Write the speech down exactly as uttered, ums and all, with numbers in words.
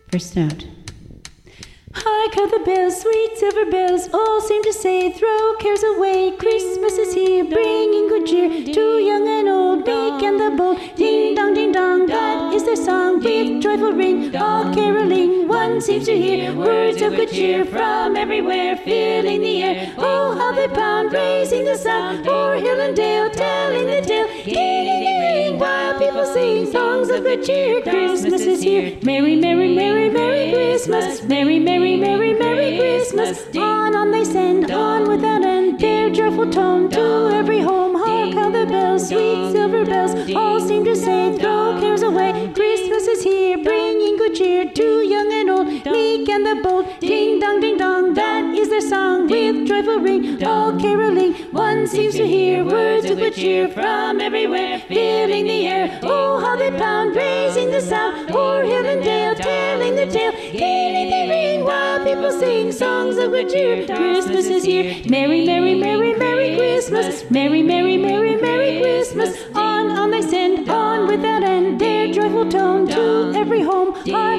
First note. Hark how the bells, sweet silver bells, all seem to say, throw cares away. Christmas is here, bringing good cheer to young and old, meek and the bold. Ding dong, ding dong, that is their song with joyful ring. All caroling, one seems to hear words of good cheer from everywhere, filling the air. Oh, how they pound, raising the sound, o'er hill and dale, telling the tale. Ding, ding, ding, while people sing songs of good cheer. Christmas is here, merry, merry, merry, merry Christmas, merry, merry, merry, merry Christmas. On, on they send, on without end, their joyful tone to every home. Hark how the bells, sweet silver bells, all seem to say, throw cares away. Christmas is here, bringing good cheer to young and old, meek and the bold. Ding dong, ding dong, that is their song with joyful ring. All caroling, one seems to hear words of good cheer from everywhere, filling the air. Oh, how they pound, raising the sound, o'er hill and dale, telling the tale. Gayly they ring while people sing songs of good cheer. Christmas is here, merry, merry, merry, merry Christmas, merry, merry, merry, merry Christmas. On, on they send, on without end, their joyful tone to every home. On